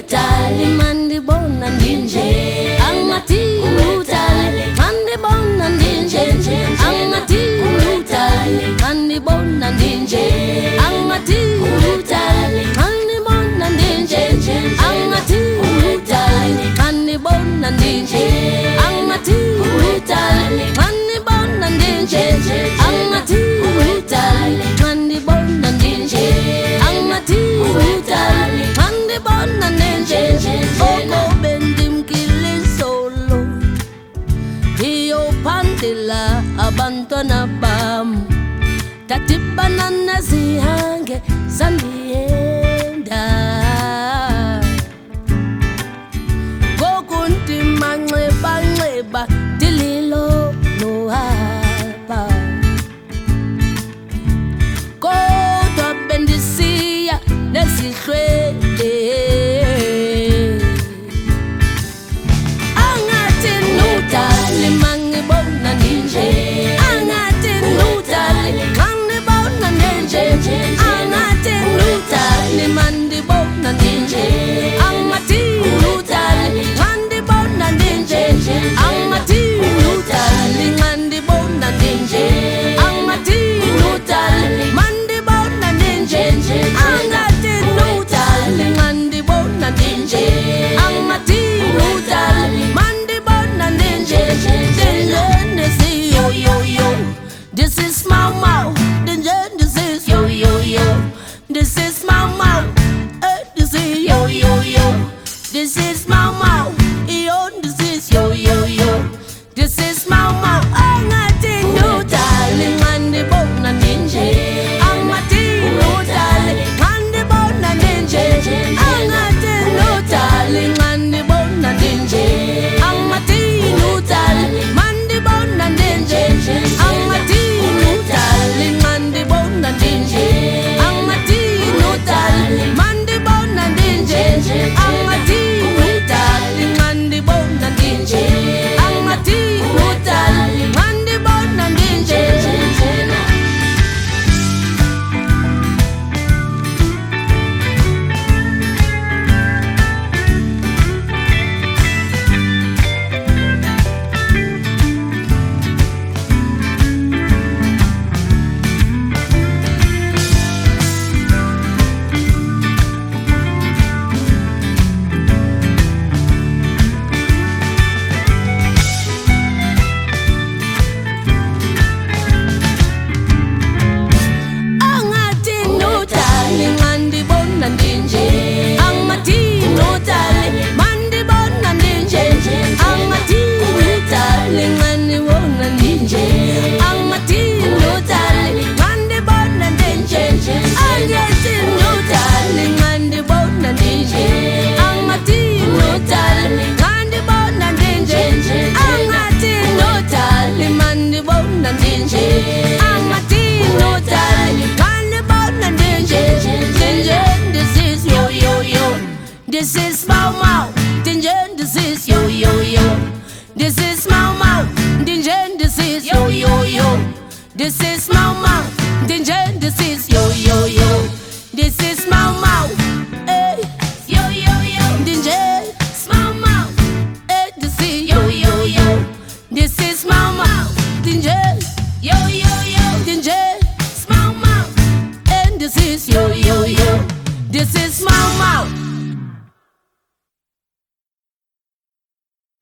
utali mandibona ndinje angathi utali mandibona ndinje angathi utali mandibona ndinje angathi utali mandibona ndinje angathi utali mandibona ndinje angathi utali mandibona ndinje angathi utali mandibona ndinje angathi utali mandibona ndinje oko bendimkilizolo ngiyophandela abantwana bam tatibana nezihange zandiyenda ngokundimanxebanxeba dililo nohapa kodwa bendisiya nezihlwele angathi nudali mangibona ndinje angathi nudali mangibona ndinje angathi nudali mandibona ndinje angathi nudali mandibona ndinje angathi nudali mandibona ndinje angathi nudali mandibona ndinje angathi nudali mandibona ndinje angathi nudali mandibona ndinje yo yo yo this is mama this is yo yo yo this is mama this is yo yo yo this is mama